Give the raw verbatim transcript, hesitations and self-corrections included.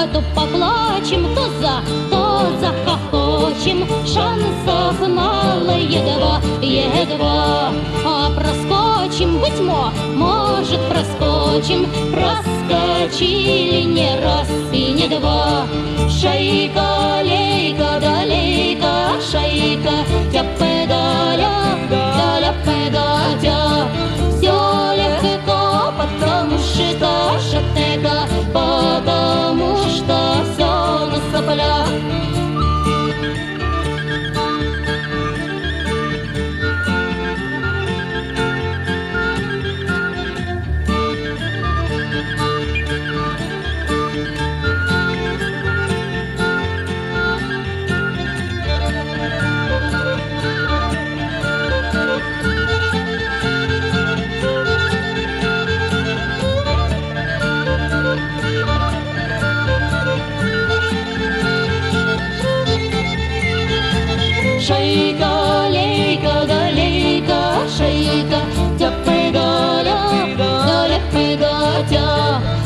то поплачем, то за, то захохочем. Шансов мало, едва, едва, а проскочим, быть мо, может, проскочим. Проскочили не раз и не два. Шайка, лейка, да лейка, шайка, тя педаля, даля педадя. Все легко, потому что шатека, потому что все на соплях. Шайка, лейка, да лейка, шайка, тя педаля, даля педатя.